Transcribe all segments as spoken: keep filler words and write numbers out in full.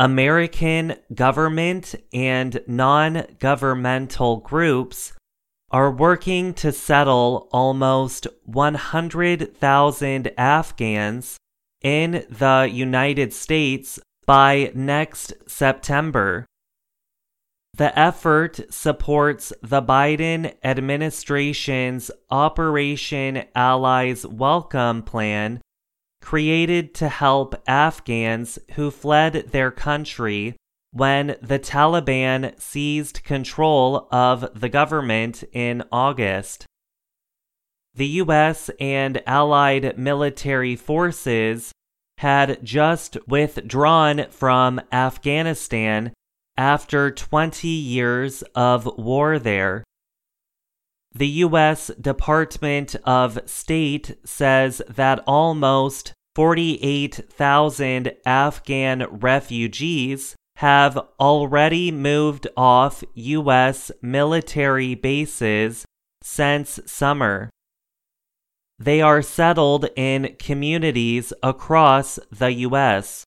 American government and non-governmental groups are working to settle almost one hundred thousand Afghans in the United States by next September. The effort supports the Biden administration's Operation Allies Welcome Plan, created to help Afghans who fled their country when the Taliban seized control of the government in August. The U S and allied military forces had just withdrawn from Afghanistan after twenty years of war there. The U S Department of State says that almost forty-eight thousand Afghan refugees have already moved off U S military bases since summer. They are settled in communities across the U S.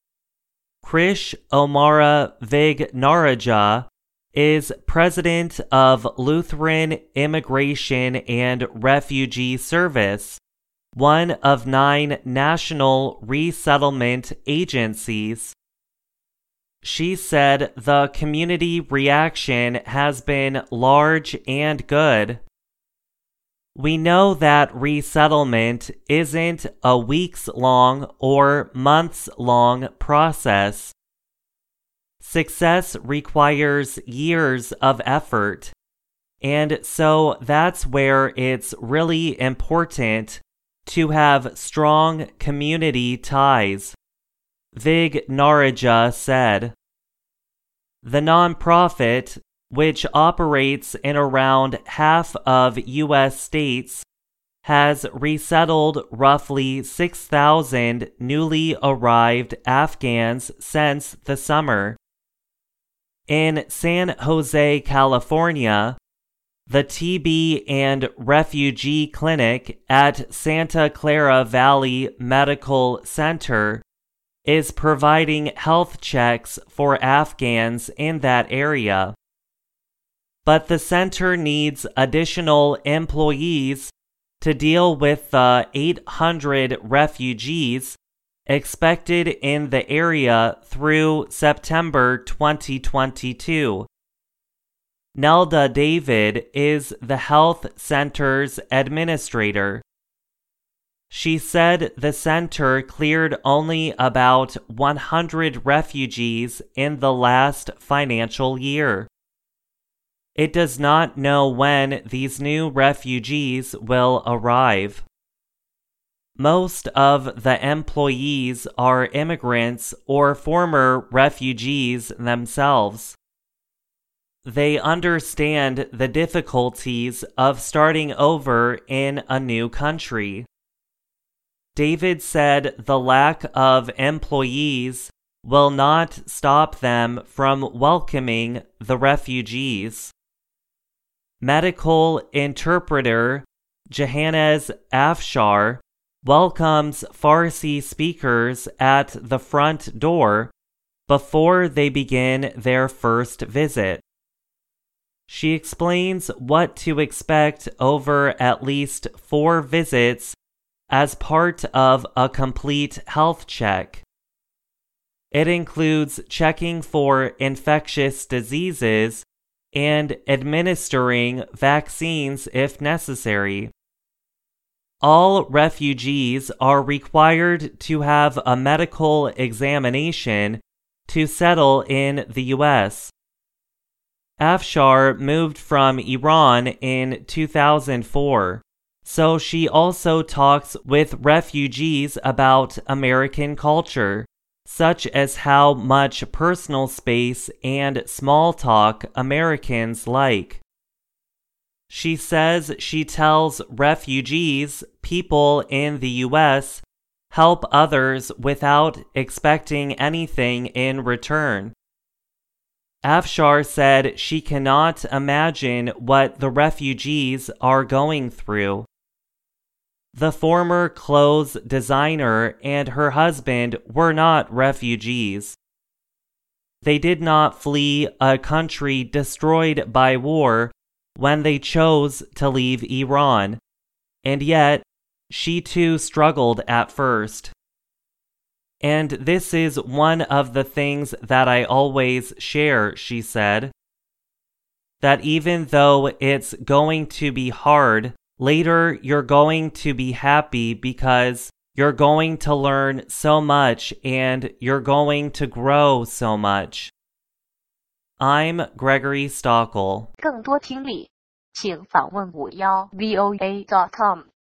Krish Omara Vignarajah is president of Lutheran Immigration and Refugee Service, one of nine national resettlement agencies. She said the community reaction has been large and good. We know that resettlement isn't a weeks-long or months-long process. Success requires years of effort, and so that's where it's really important to have strong community ties, Vignarajah said. The nonprofit, which operates in around half of U S states, has resettled roughly six thousand newly arrived Afghans since the summer. In San Jose, California, the T B and Refugee Clinic at Santa Clara Valley Medical Center is providing health checks for Afghans in that area. But the center needs additional employees to deal with the eight hundred refugees expected in the area through September twenty twenty-two. Nelda David is the health center's administrator. She said the center cleared only about one hundred refugees in the last financial year. It does not know when these new refugees will arrive. Most of the employees are immigrants or former refugees themselves. They understand the difficulties of starting over in a new country. David said the lack of employees will not stop them from welcoming the refugees. Medical interpreter Jahanez Afshar welcomes Farsi speakers at the front door before they begin their first visit. She explains what to expect over at least four visits as part of a complete health check. It includes checking for infectious diseases and administering vaccines if necessary. All refugees are required to have a medical examination to settle in the U S. Afshar moved from Iran in two thousand four, so she also talks with refugees about American culture, such as how much personal space and small talk Americans like. She says she tells refugees people in the U S help others without expecting anything in return. Afshar said she cannot imagine what the refugees are going through. The former clothes designer and her husband were not refugees. They did not flee a country destroyed by war when they chose to leave Iran, and yet she too struggled at first. And this is one of the things that I always share, she said, that even though it's going to be hard, later you're going to be happy because you're going to learn so much and you're going to grow so much. I'm Gregory Stockel. 更多听力，请访问五幺 V O A dot com。